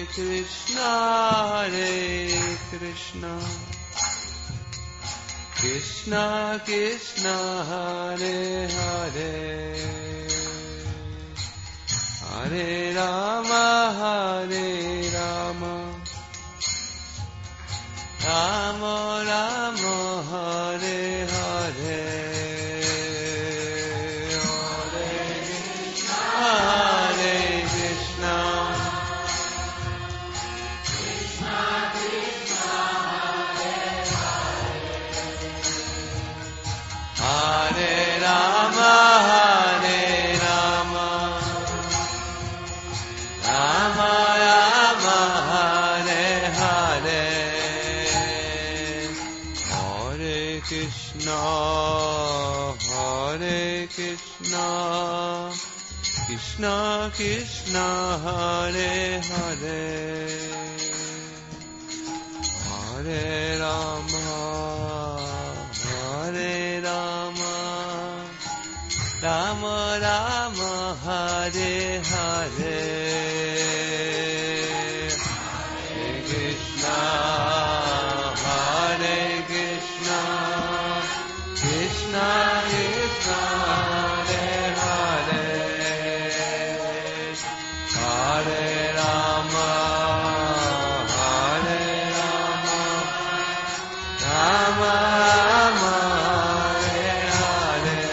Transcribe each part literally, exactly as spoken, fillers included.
Krishna, Hare Krishna, Krishna Krishna, Hare Hare, Hare Rama, Hare Rama, Rama Rama, Hare Hare, Hare Krishna, Hare Krishna, Krishna Krishna, Hare Rama, Hare Rama, Rama Rama, Hare Hare, Hare Krishna, Hare Krishna, Krishna Krishna, Hare Hare, Hare Rama, Hare Rama, Rama Rama, Hare Hare, Hare Krishna, Hare Krishna, Krishna Krishna, Hare Hare, Hare Rama, Hare Rama, Rama Rama, Hare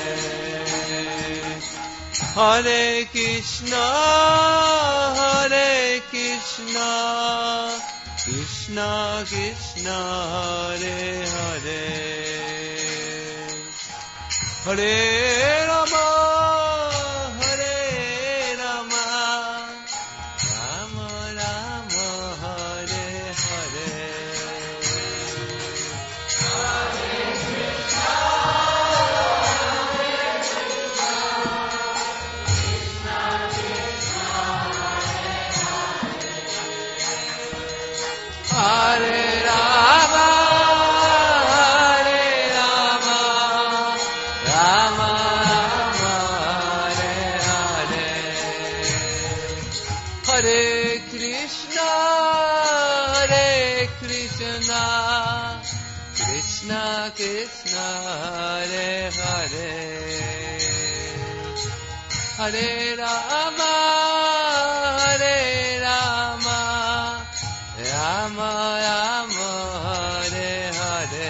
Hare, Hare Krishna, Hare Krishna, Krishna Krishna, Hare Hare, Hare Rama, Hare Rama, Rama Rama, Hare Hare, Hare Rama, Hare Rama, Rama Rama, Hare Hare, Hare Krishna, Hare Krishna, Krishna Krishna, Hare Hare, Hare Rama, Hare Rama, Rama Rama, Hare Hare,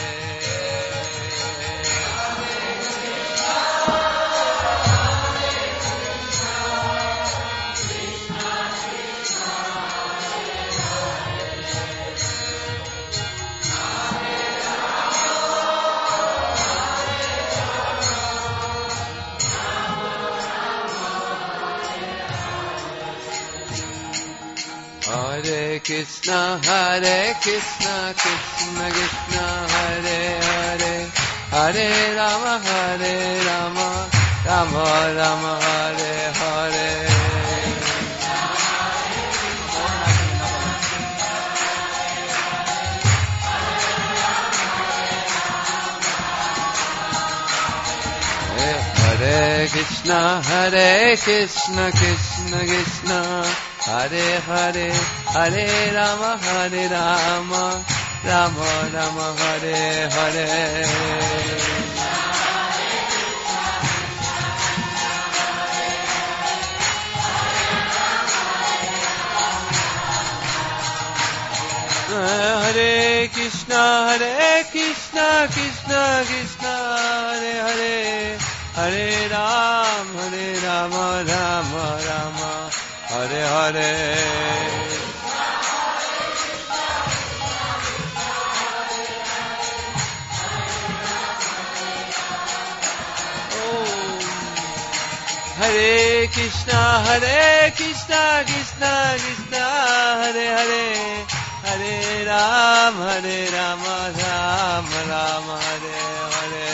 Hare Krishna, Hare Krishna, Krishna Krishna, Hare Hare, Hare Rama, Hare Rama, Rama Rama, Hare Hare, Hare Krishna, Hare Krishna, Krishna Krishna, Hare Hare, Hare Rama, Hare Rama, Rama Rama, Hare Hare, Hare Krishna, Hare Krishna, Krishna Krishna, Hare Hare, Hare Ram, Hare Rama, Rama Rama, Hare Hare, Hare Krishna, Hare Krishna, Krishna Krishna, Hare Hare, Hare Ram, Hare Rama, Rama Rama, Hare Hare,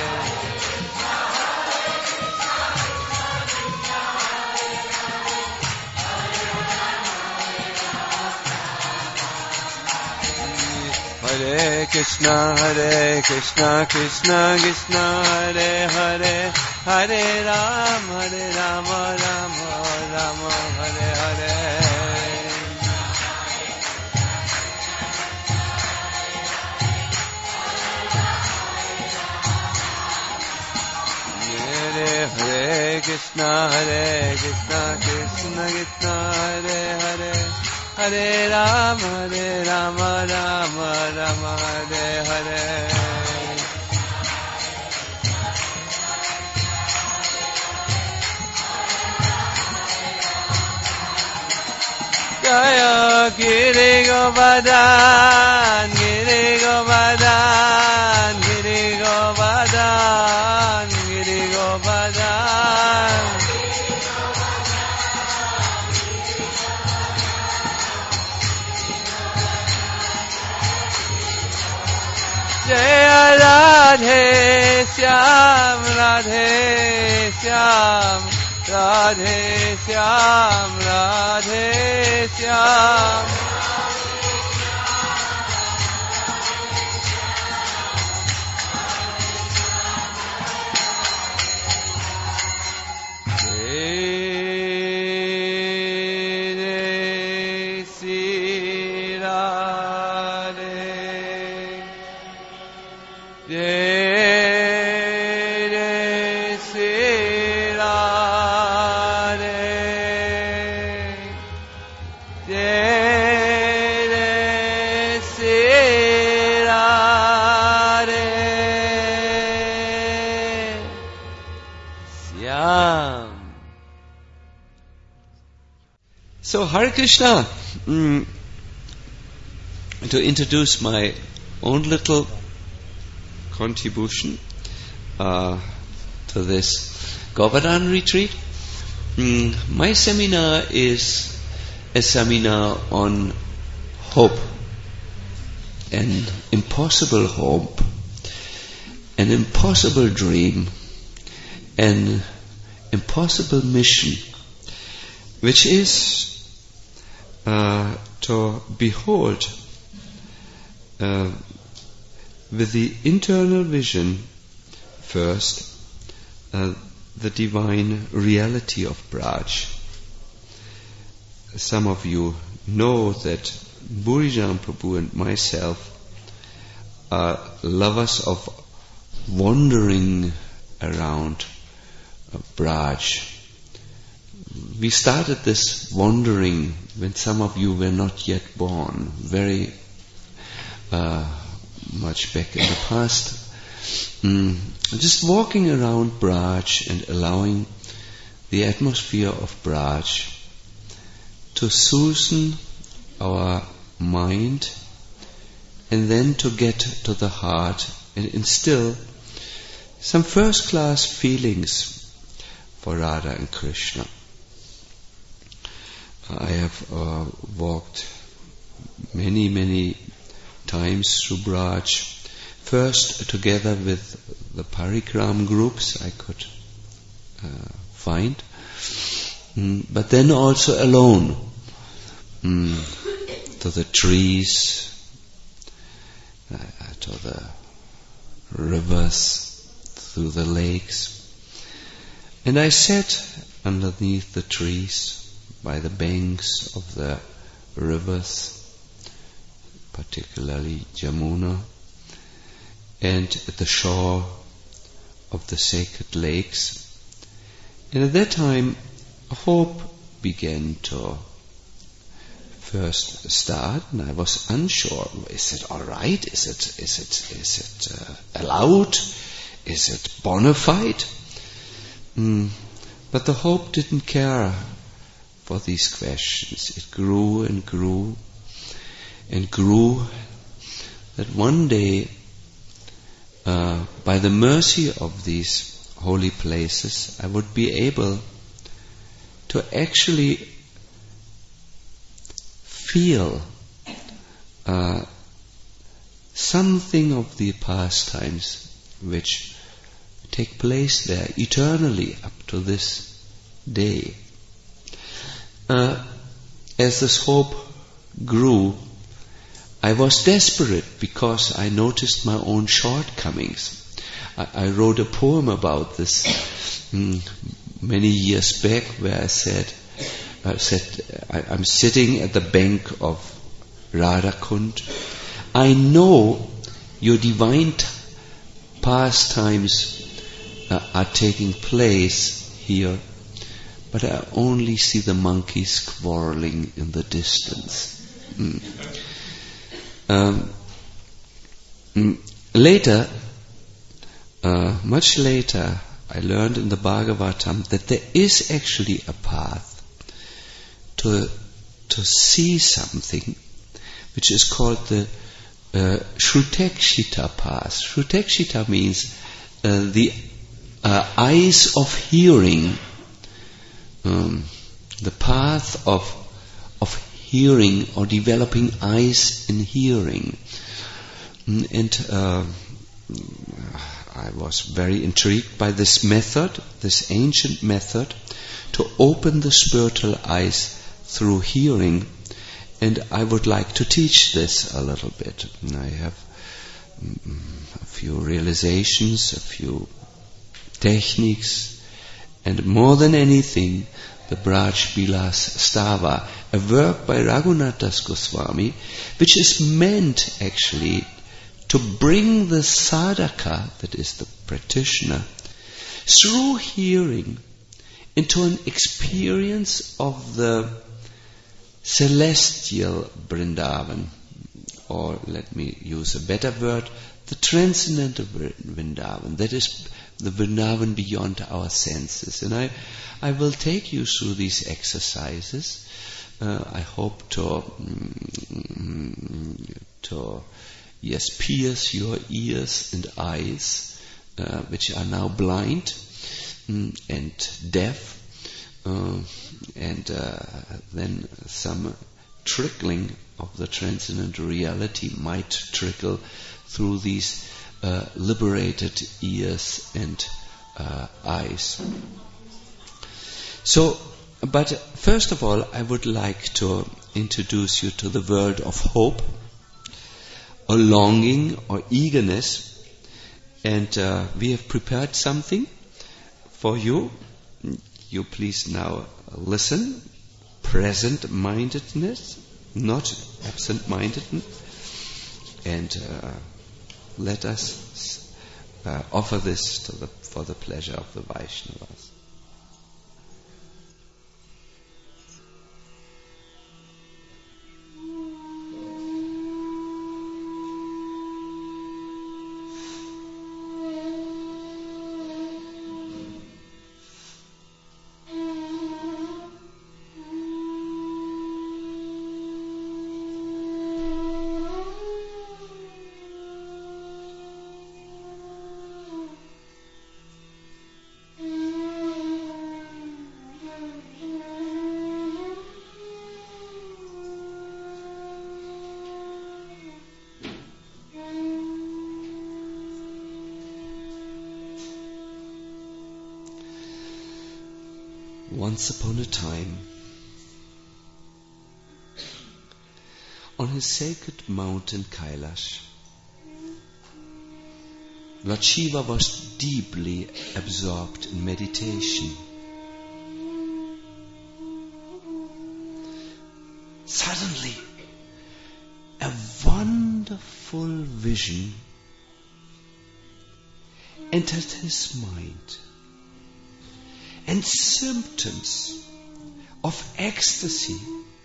Hare Krishna, Hare Krishna, Krishna Krishna, Hare Hare, Hare Ram, Hare Rama, Rama Rama, Hare Hare, Krishna, Hare Krishna, Krishna Krishna, Hare Hare, Hare Rama, Hare Rama, Rama Rama, Hare Hare. Jaya Giri Govardhan, Giri Govardhan, Giri Govardhan, Giri Govardhan. Jaya Radhe Shyam, Radhe Shyam, Radhe Shyam, Radhe Shyam. Jai Sri Radhe, Jai Sri Radhe, Jai Sri Radhe, Shyam. So Hare Krishna, mm, to introduce my own little contribution uh, to this Govardhan retreat. Mm, my seminar is a seminar on hope, an impossible hope, an impossible dream, an impossible mission, which is uh, to behold uh, with the internal vision first uh, the divine reality of Braj. Some of you know that Burijan Prabhu and myself are lovers of wandering around uh, Braj. We started this wandering when some of you were not yet born, very uh, much back in the past. Mm, just walking around Braj and allowing the atmosphere of Braj to soothe our mind and then to get to the heart and instill some first-class feelings for Radha and Krishna. I have uh, walked many, many times through Braj. First, together with the Parikram groups I could uh, find, mm, but then also alone, mm, to the trees, uh, to the rivers, through the lakes. And I sat underneath the trees, by the banks of the rivers, particularly Jamuna, and at the shore of the sacred lakes. And at that time, hope began to first start, and I was unsure: is it all right? Is it is it is it uh, allowed? Is it bona fide? Mm. But the hope didn't care for these questions. It grew and grew and grew, that one day, uh, by the mercy of these holy places, I would be able to actually feel uh, something of the pastimes which take place there eternally up to this day. Uh, as this hope grew, I was desperate because I noticed my own shortcomings. I, I wrote a poem about this mm, many years back, where I said, I said, I, I'm sitting at the bank of Radhakund. I know your divine t- pastimes uh, are taking place here but I only see the monkeys quarreling in the distance. Mm. Um, mm, later, uh, much later, I learned in the Bhagavatam that there is actually a path to to see something, which is called the uh, Shrutekshita path. Shrutekshita means uh, the uh, eyes of hearing, um, the path of of hearing or developing eyes in hearing. And uh, I was very intrigued by this method, this ancient method, to open the spiritual eyes through hearing, and I would like to teach this a little bit. And I have mm, a few realizations, a few techniques, and more than anything, the Braj Bilas Stava, a work by Raghunath Das Goswami, which is meant actually to bring the sadhaka, that is the practitioner, through hearing into an experience of the celestial Vrindavan, or let me use a better word, the transcendental Vrindavan, that is the Vrindavan beyond our senses. And I, I will take you through these exercises. Uh, I hope to, mm, to, yes, pierce your ears and eyes, uh, which are now blind mm, and deaf. Uh, and uh, then some trickling of the transcendent reality might trickle through these uh, liberated ears and uh, eyes. So, but first of all, I would like to introduce you to the world of hope, or longing, or eagerness. And uh, we have prepared something for you. You please now listen. Present-mindedness, not absent-mindedness. And uh, let us uh, offer this to the, for the pleasure of the Vaishnavas. Once upon a time, on his sacred mountain Kailash, Lord Shiva was deeply absorbed in meditation. Suddenly, a wonderful vision entered his mind, and symptoms of ecstasy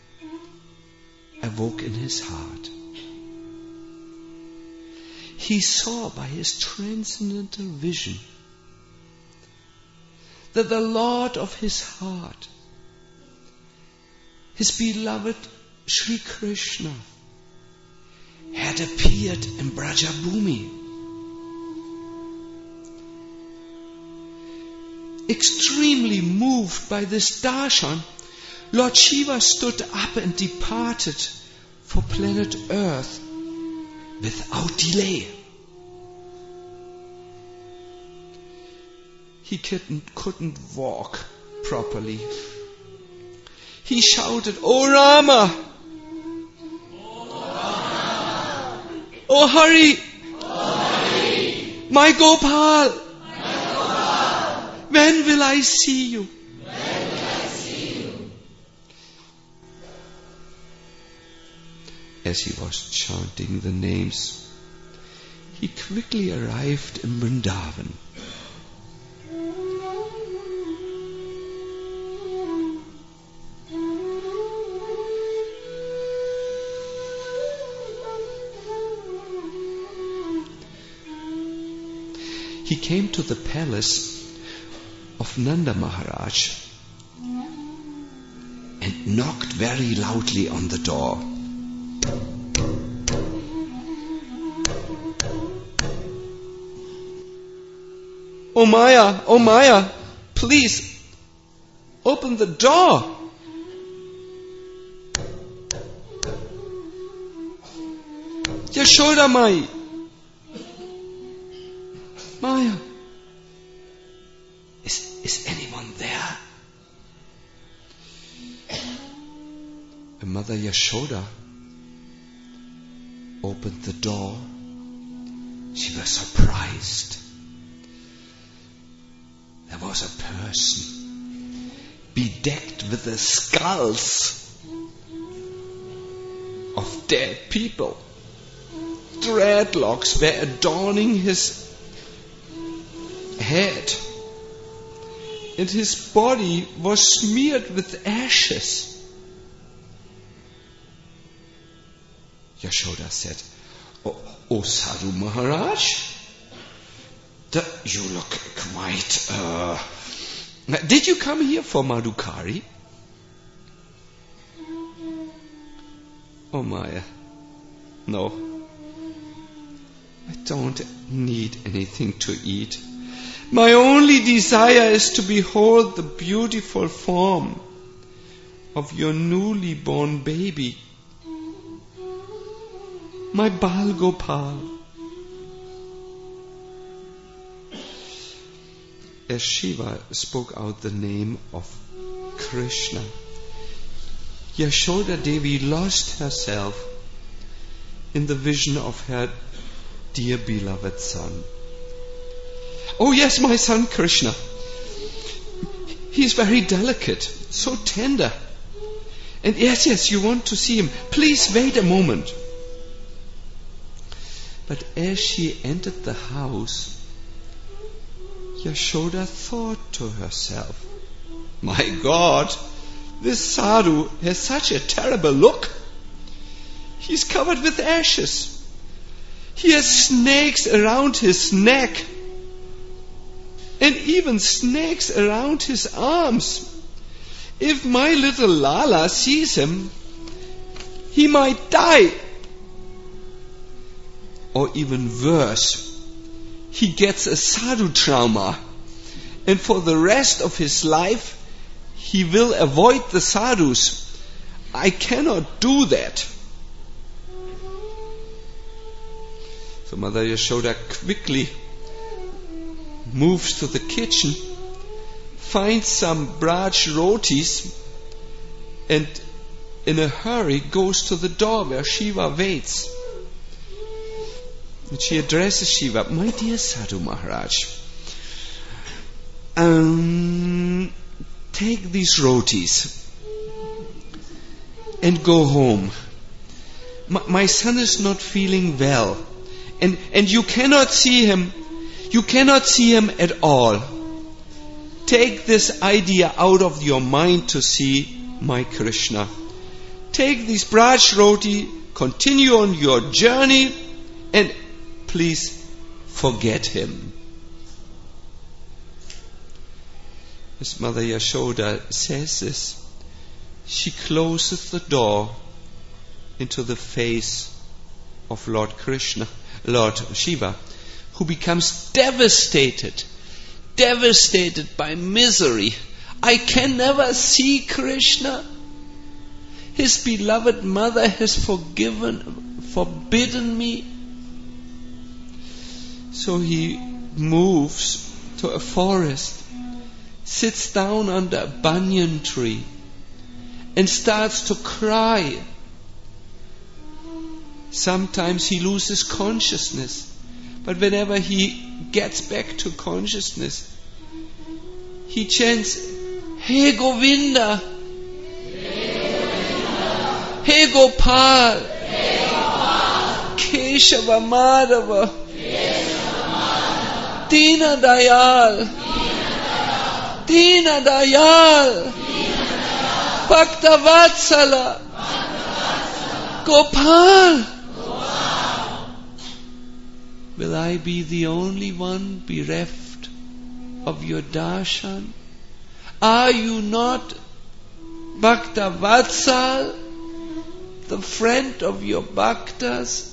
awoke in his heart. He saw by his transcendental vision that the Lord of his heart, his beloved Sri Krishna, had appeared in Brajabhumi. Extremely moved by this darshan, Lord Shiva stood up and departed for planet Earth without delay. He couldn't, couldn't walk properly. He shouted, "O Rama! O Rama! O Hari! O Hari! My Gopal! When will I see you?" When will I see you? As he was chanting the names, he quickly arrived in Vrindavan. he came to the palace of Nanda Maharaj and knocked very loudly on the door. "Oh Maya, oh Maya, please open the door." Yashoda Mai, Maya, is, is anyone there? And Mother Yashoda opened the door. She was surprised. There was a person bedecked with the skulls of dead people. Dreadlocks were adorning his head, and his body was smeared with ashes. Yashoda said, "Oh, oh Sadhu Maharaj, the, you look quite... Uh, did you come here for Madhukari?" "Oh Maya, no. I don't need anything to eat. My only desire is to behold the beautiful form of your newly born baby, my Bal Gopal." As Shiva spoke out the name of Krishna, Yashoda Devi lost herself in the vision of her dear beloved son. "Oh yes, my son Krishna. He is very delicate, so tender. And yes, yes, you want to see him. Please wait a moment." But as she entered the house, Yashoda thought to herself, "My God, this sadhu has such a terrible look. He's covered with ashes. He has snakes around his neck, and even snakes around his arms. If my little Lala sees him, he might die. Or even worse, he gets a sadhu trauma, and for the rest of his life, he will avoid the sadhus. I cannot do that." So Mother Yashoda quickly moves to the kitchen, finds some braj rotis, and in a hurry goes to the door where Shiva waits. And she addresses Shiva, "My dear Sadhu Maharaj, um, take these rotis and go home. My, my son is not feeling well, and, and you cannot see him, you cannot see him at all. Take this idea out of your mind to see my Krishna. Take these braj roti, continue on your journey, and please forget him." As Mother Yashoda says this, she closes the door into the face of Lord Krishna, Lord Shiva, who becomes devastated, devastated by misery. "I can never see Krishna. His beloved mother has forgiven, forbidden me." So he moves to a forest, sits down under a banyan tree, and starts to cry. Sometimes he loses consciousness, but whenever he gets back to consciousness, he chants, "Hey Govinda, Hey Gopal, Keshava Madhava, Dina Dayal, Dina Dayal, Bhakta Vatsala, Gopal." will I be the only one bereft of your darshan? Are you not Bhakta Vatsal, the friend of your bhaktas?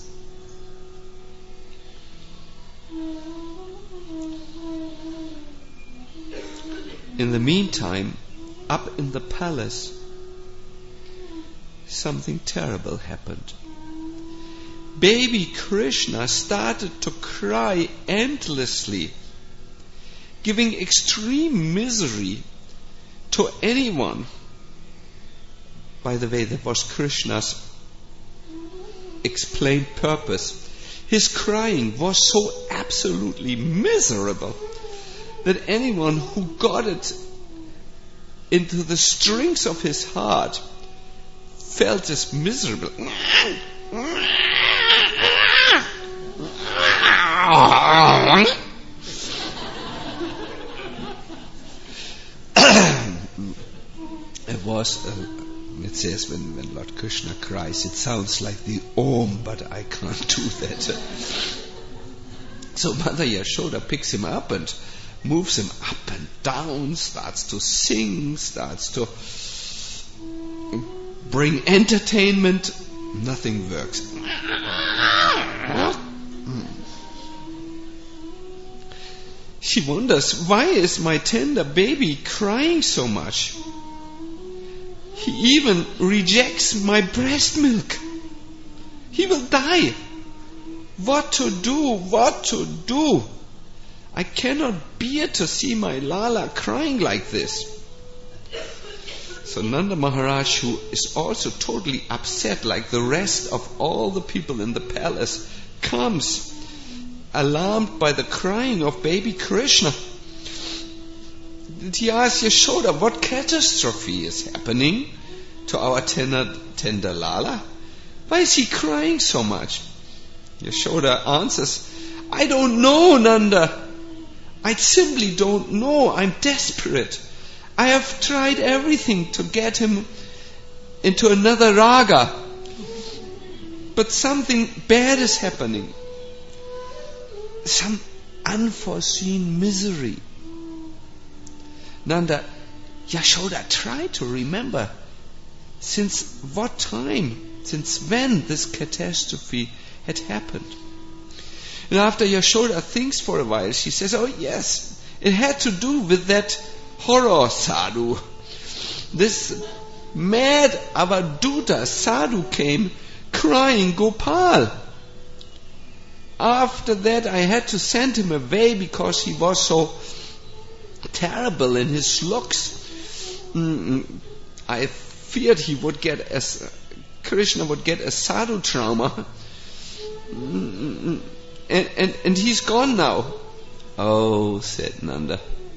In the meantime, up in the palace, something terrible happened. Baby Krishna started to cry endlessly, giving extreme misery to anyone. By the way, that was Krishna's explained purpose. His crying was so absolutely miserable that anyone who got it into the strings of his heart felt as miserable. It was, uh, it says when, when Lord Krishna cries, it sounds like the Om, but I can't do that. So Mother Yashoda picks him up and moves him up and down, starts to sing, starts to bring entertainment. Nothing works. She wonders, why is my tender baby crying so much? He even rejects my breast milk. He will die. What to do? What to do? I cannot bear to see my Lala crying like this. So Nanda Maharaj, who is also totally upset like the rest of all the people in the palace, comes alarmed by the crying of baby Krishna. He asks Yashoda, what catastrophe is happening to our tender, tender Lala? Why is he crying so much? Yashoda answers, I don't know, Nanda. I simply don't know. I'm desperate. I have tried everything to get him into another raga. But something bad is happening. Some unforeseen misery. Nanda, Yashoda tried to remember since what time, since when this catastrophe had happened. And after Yashoda thinks for a while, she says, oh yes, it had to do with that horror sadhu. This mad Avaduta sadhu came crying Gopal. After that I had to send him away because he was so terrible in his looks. Mm, I feared he would get a, Krishna would get a sadhu trauma. Mm, and, and, and he's gone now. Oh, said Nanda.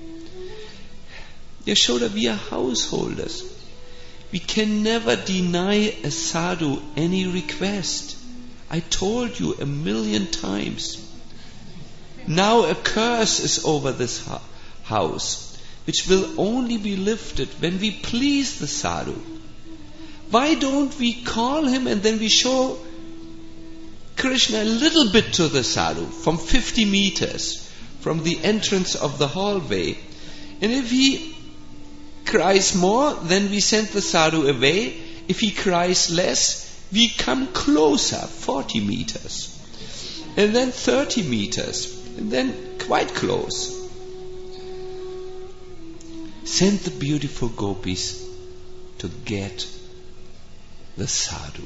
Yashoda, we are householders. We can never deny a sadhu any request. I told you a million times. Now a curse is over this ha- house, which will only be lifted when we please the sadhu. Why don't we call him and then we show Krishna a little bit to the sadhu from fifty meters from the entrance of the hallway, and if he cries more, then we send the sadhu away. If he cries less, we come closer, forty meters, and then thirty meters, and then quite close. Send the beautiful gopis to get the sadhu.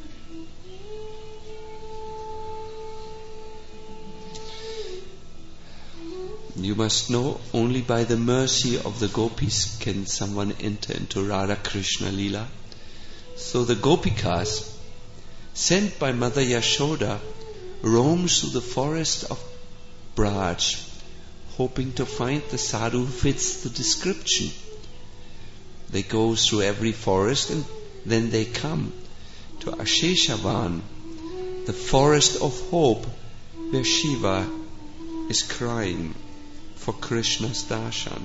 You must know, only by the mercy of the gopis can someone enter into Radha Krishna Leela. So the gopikas, sent by Mother Yashoda, roams through the forest of Braj, hoping to find the sadhu who fits the description. They go through every forest and then they come to Asheshavan, the forest of hope, where Shiva is crying for Krishna's darshan.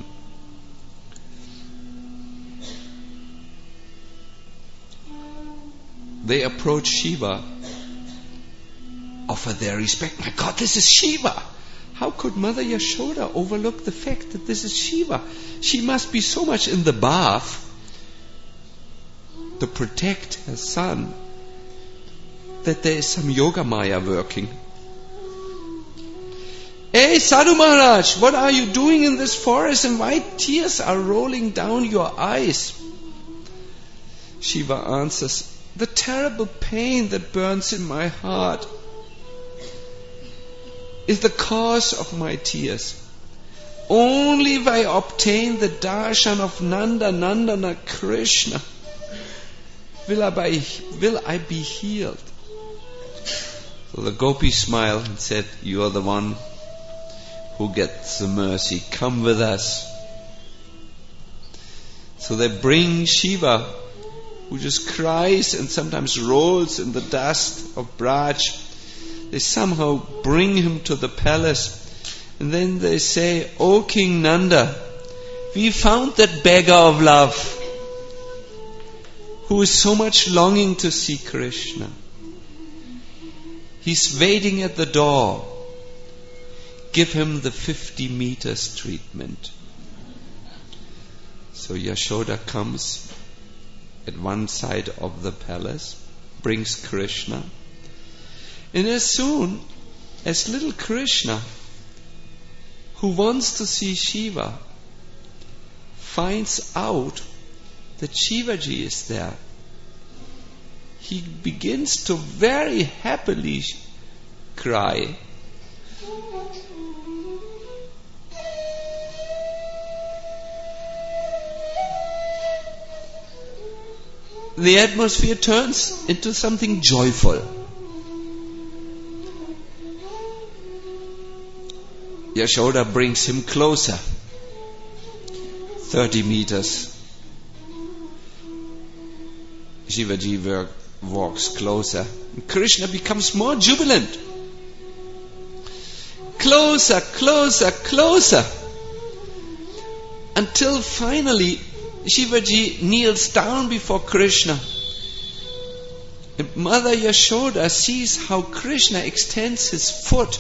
They approach Shiva offer their respect. My God, this is Shiva! How could Mother Yashoda overlook the fact that this is Shiva? She must be so much in the bath to protect her son that there is some Yoga Maya working. Hey Sadhu Maharaj, what are you doing in this forest and why tears are rolling down your eyes? Shiva answers, the terrible pain that burns in my heart is the cause of my tears. Only if I obtain the darshan of Nanda Nandana Krishna will I be, will I be healed. So the gopi smiled and said, you are the one who gets the mercy. Come with us. So they bring Shiva, who just cries and sometimes rolls in the dust of Braj. They somehow bring him to the palace. And then they say, O King Nanda, we found that beggar of love who is so much longing to see Krishna. He's waiting at the door. Give him the fifty meters treatment. So Yashoda comes at one side of the palace, brings Krishna. And as soon as little Krishna, who wants to see Shiva, finds out that Shivaji is there, he begins to very happily cry. The atmosphere turns into something joyful. Yashoda brings him closer. Thirty meters. Shivaji walks closer. Krishna becomes more jubilant. Closer, closer, closer. Until finally Shivaji kneels down before Krishna. And Mother Yashoda sees how Krishna extends his foot,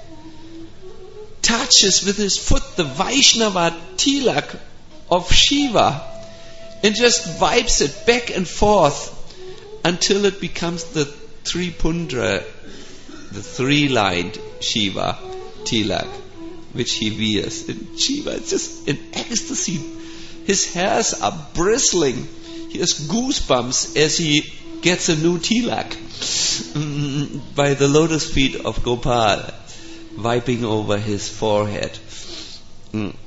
touches with his foot the Vaishnava tilak of Shiva, and just wipes it back and forth until it becomes the Tripundra, the three-lined Shiva tilak, which he wears. And Shiva is just in ecstasy. His hairs are bristling. He has goosebumps as he gets a new tilak by the lotus feet of Gopal, wiping over his forehead. Mm.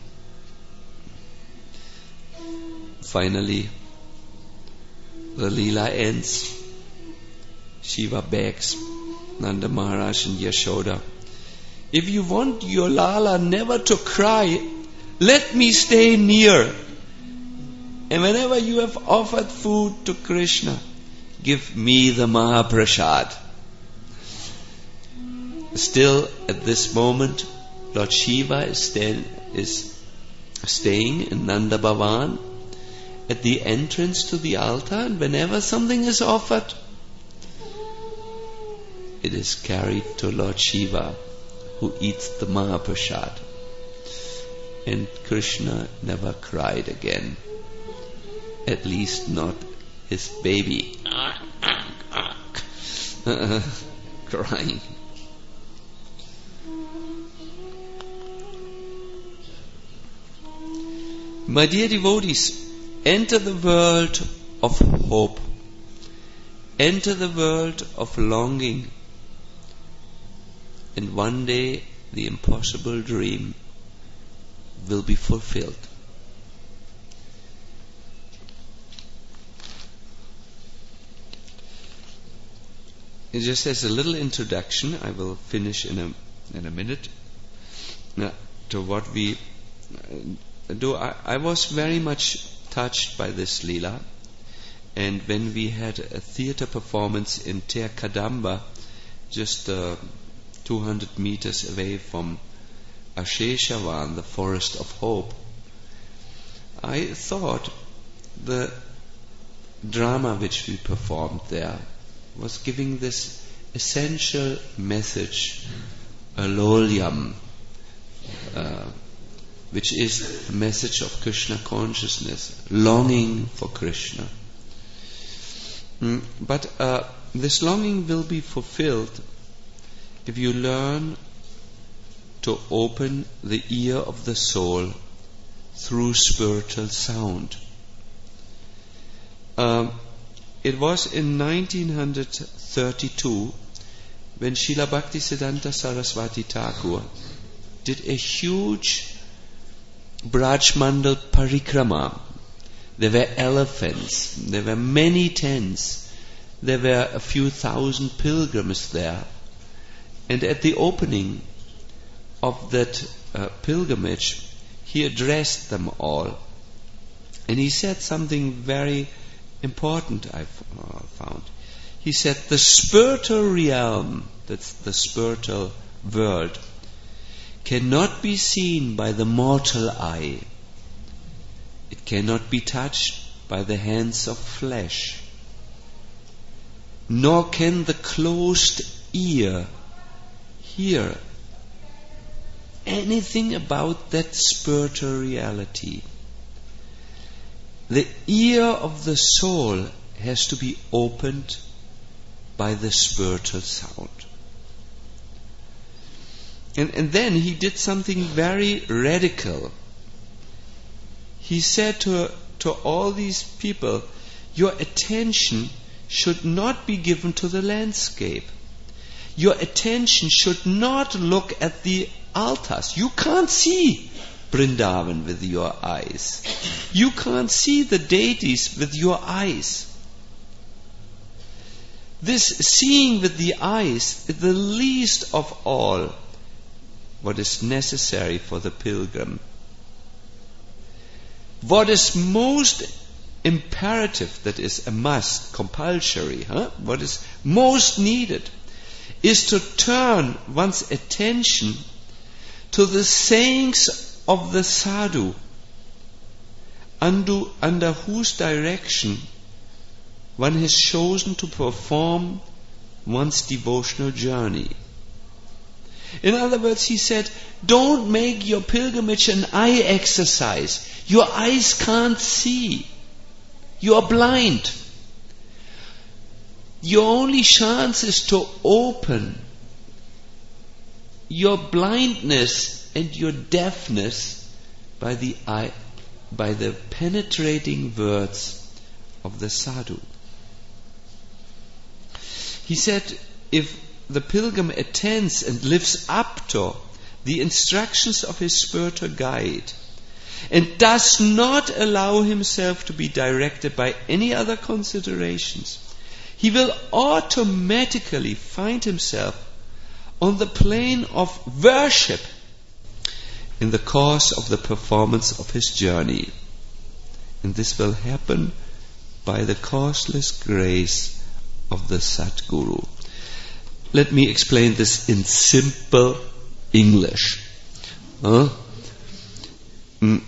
Finally, the Leela ends. Shiva begs Nanda Maharaj and Yashoda, if you want your Lala never to cry, let me stay near. And whenever you have offered food to Krishna, give me the Mahaprasad. Still, at this moment, Lord Shiva is, stay, is staying in Nanda Bhavan at the entrance to the altar, and whenever something is offered, it is carried to Lord Shiva, who eats the Mahaprasad. And Krishna never cried again. At least not his baby. Crying. My dear devotees, enter the world of hope. Enter the world of longing. And one day the impossible dream will be fulfilled. Just as a little introduction, I will finish in a in a minute. Now, to what we uh, do, I, I was very much touched by this Leela, and when we had a theatre performance in Ter Kadamba, just uh, two hundred meters away from Asheshavan, the forest of hope, I thought the drama which we performed there was giving this essential message, alolyam, uh, which is the message of Krishna consciousness, longing for Krishna. Mm, but uh, this longing will be fulfilled if you learn to open the ear of the soul through spiritual sound. Um, it was in nineteen thirty-two when Srila Bhaktisiddhanta Saraswati Thakur did a huge Braj Mandal Parikrama. There were elephants, there were many tents, there were a few thousand pilgrims there. And at the opening of that uh, pilgrimage, he addressed them all. And he said something very important, I uh, found. He said, the spiritual realm, that's the spiritual world, cannot be seen by the mortal eye. It cannot be touched by the hands of flesh. Nor can the closed ear hear anything about that spiritual reality. The ear of the soul has to be opened by the spiritual sound. And, and then he did something very radical. He said to, to all these people, your attention should not be given to the landscape. Your attention should not look at the altars. You can't see Vrindavan with your eyes. You can't see the deities with your eyes. This seeing with the eyes is the least of all what is necessary for the pilgrim. What is most imperative, that is a must, compulsory, huh? What is most needed is to turn one's attention to the sayings of the sadhu, under, under whose direction one has chosen to perform one's devotional journey. In other words, he said, don't make your pilgrimage an eye exercise. Your eyes can't see. You are blind. Your only chance is to open your blindness and your deafness by the eye, by the penetrating words of the sadhu. He said, if the pilgrim attends and lives up to the instructions of his spiritual guide and does not allow himself to be directed by any other considerations, he will automatically find himself on the plane of worship in the course of the performance of his journey. And this will happen by the causeless grace of the Satguru. Let me explain this in simple English. Huh? Mm.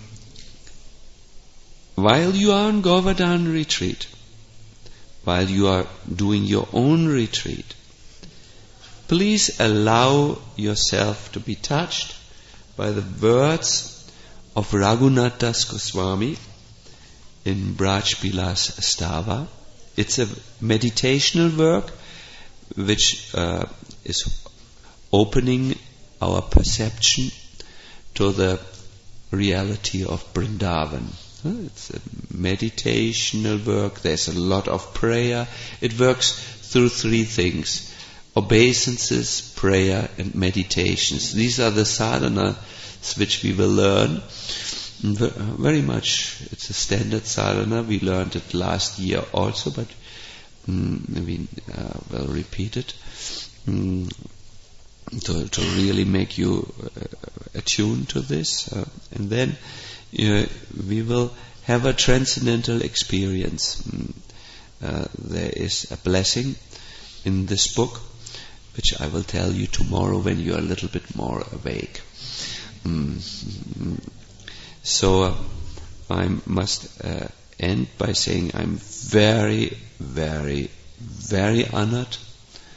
While you are on Govardhan retreat, while you are doing your own retreat, please allow yourself to be touched by the words of Raghunath Das Goswami in Braj Bilas Stava. It's a meditational work which uh, is opening our perception to the reality of Vrindavan. It's a meditational work. There's a lot of prayer. It works through three things: obeisances, prayer, and meditations. These are the sadhanas which we will learn. Very much, it's a standard sadhana. We learned it last year also, but mm, we uh, will repeat it mm, to, to really make you uh, attuned to this. Uh, and then uh, we will have a transcendental experience. Mm, uh, there is a blessing in this book, which I will tell you tomorrow when you are a little bit more awake. Mm. So uh, I must uh, end by saying I'm very, very, very honored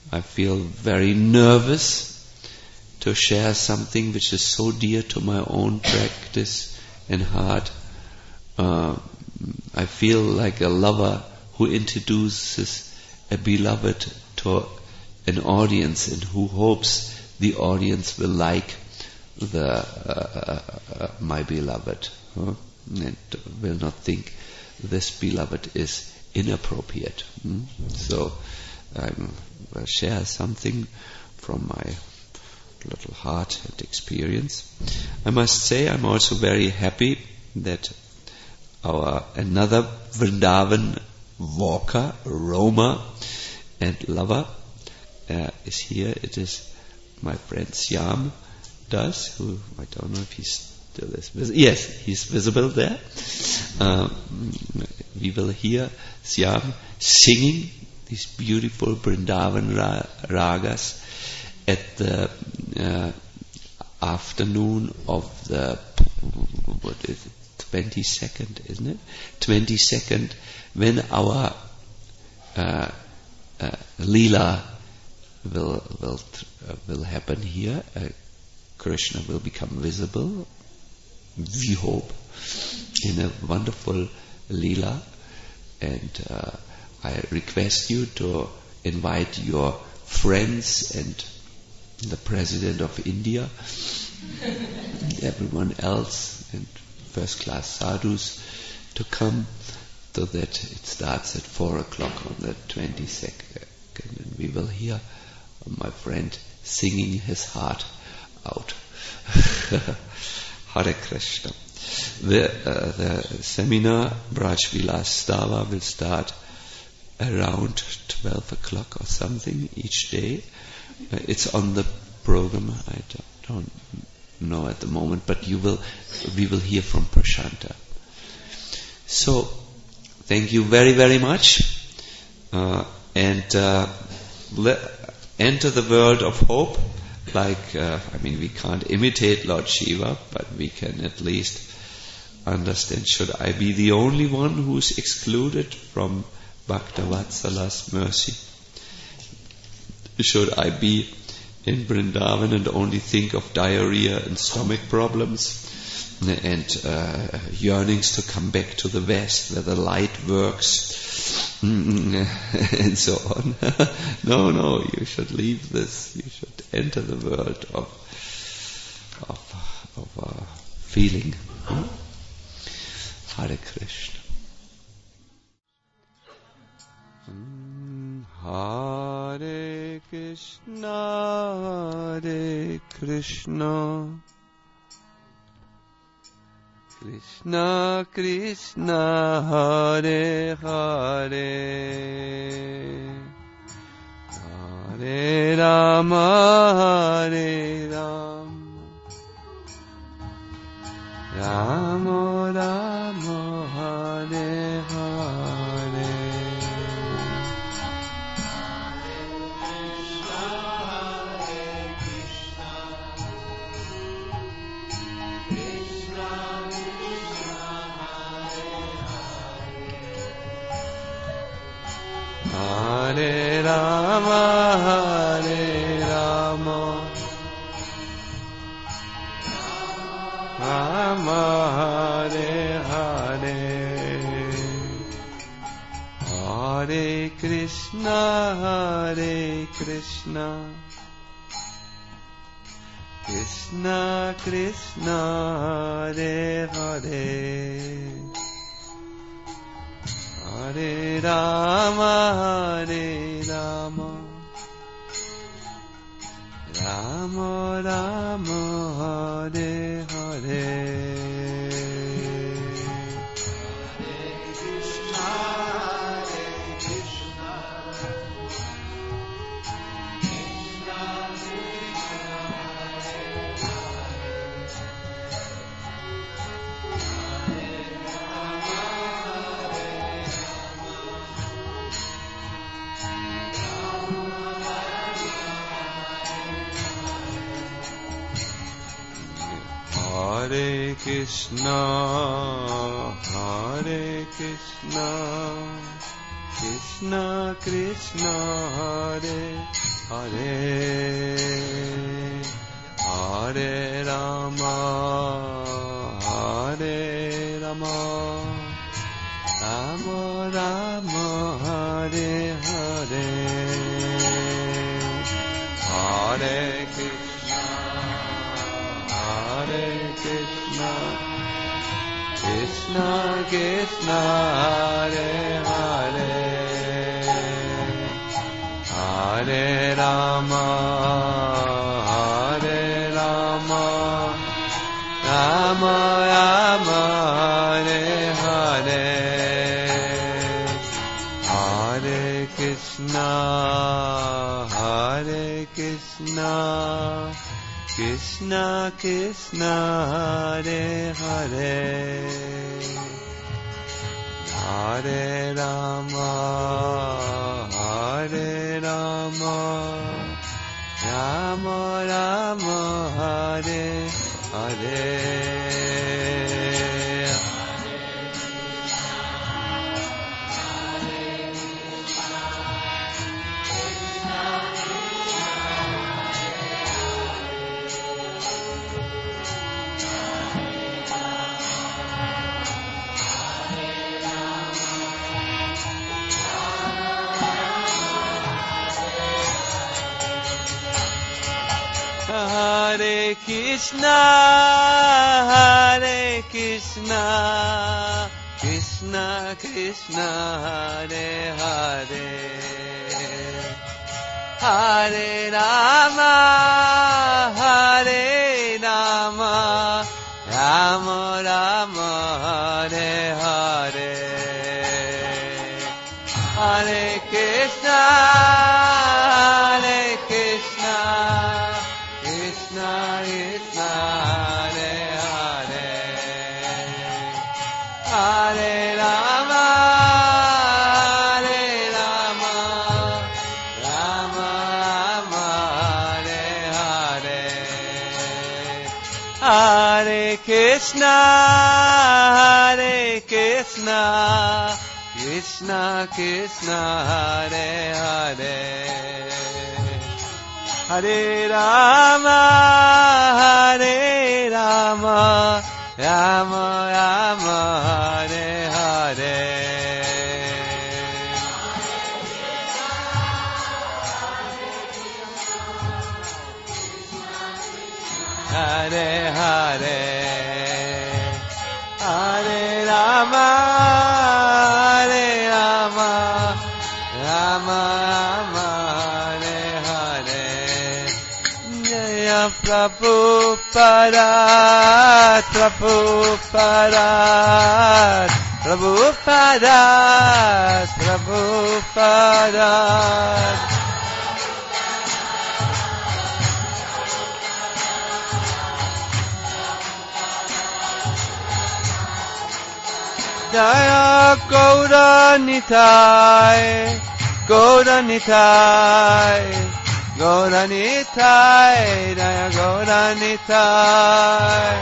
I feel very nervous to share something which is so dear to my own practice and heart. Uh, I feel like a lover who introduces a beloved to an audience and who hopes the audience will like the uh, uh, my beloved, huh? And will not think this beloved is inappropriate. Hmm? So I will share something from my little heart and experience. I must say I'm also very happy that our another Vrindavan walker, roamer and lover uh, is here. It is my friend Syam Das, who I don't know if he still is visible. Yes, he's visible there. Um, we will hear Syam singing these beautiful Vrindavan ra- ragas at the uh, afternoon of the, what is it, twenty-second, isn't it? twenty-second, when our uh, uh, Leela will will uh, will happen here. Uh, Krishna will become visible, we hope, in a wonderful Leela. And uh, I request you to invite your friends and the President of India, and everyone else, and first-class sadhus to come, so that it starts at four o'clock on the twenty-second, and we will hear my friend singing his heart out. Hare Krishna. The, uh, the seminar Braj Vilas Dava will start around twelve o'clock or something each day. Uh, it's on the program. I don't, don't know at the moment, but you will. We will hear from Prashanta. So, thank you very, very much, uh, and uh, le- enter the world of hope. Like, uh, I mean, we can't imitate Lord Shiva, but we can at least understand. Should I be the only one who's excluded from Bhaktavatsala's mercy? Should I be in Vrindavan and only think of diarrhea and stomach problems and uh, yearnings to come back to the West where the light works and so on? No, no, you should leave this. You should enter the world of of, of uh, feeling. Hmm? Hare Krishna. Hare Krishna, Hare Krishna, Krishna Krishna, Hare Hare, Hare Rama, Hare Rama, Rama Rama, Hare Hare. Hare Rama, Hare Rama, Rama Hare Hare, Hare Krishna, Hare Krishna, Krishna Krishna, Hare Hare, Hare Rama, Hare Rama, Rama Rama, Hare Hare. Hare Krishna, Hare Krishna, Krishna Krishna Hare Hare Hare Rama Hare Rama Rama Rama Hare Hare Hare Krishna Hare Krishna Krishna Krishna Hare Hare Hare Rama Hare Rama Rama Rama Hare Hare Hare Krishna Hare Krishna Krishna Krishna Hare Hare Hare Rama Hare Rama Rama Rama Hare Hare Hare Krishna, Hare Krishna, Krishna Krishna, Hare Hare, Hare Rama, Hare Rama, Rama Rama, Hare Hare, Hare Krishna, Hare Krishna. Krishna Krishna Hare Hare Hare Rama Hare Rama Rama Rama Hare Hare Hare Krishna Hare Krishna Krishna Krishna Hare Hare Hare Rama, Hare Rama, Rama Rama, Hare Hare. Hare Hare, Hare Rama, Hare Rama, Rama Rama. Prabhupada, Prabhupada, Prabhupada, Prabhupada. Jaya Gauranitai, Gauranitai. Gauranitai, Jaya Gauranitai.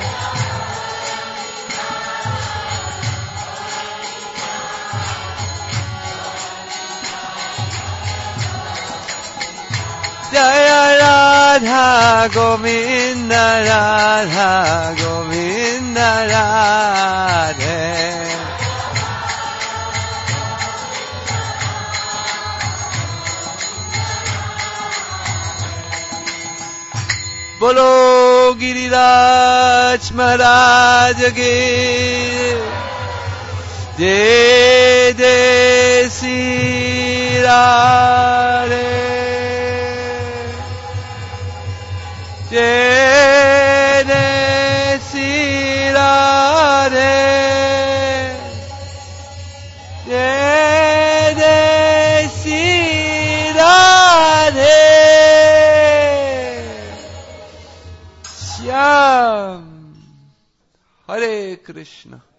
Jaya Radha Govinda, Radha Govinda, Radhe. Bolo Giriraj Maharaj ki Jai Jai Shri Radhe Jai Jai Shri Radhe Jai Jai Shri Radhe Hare Krishna.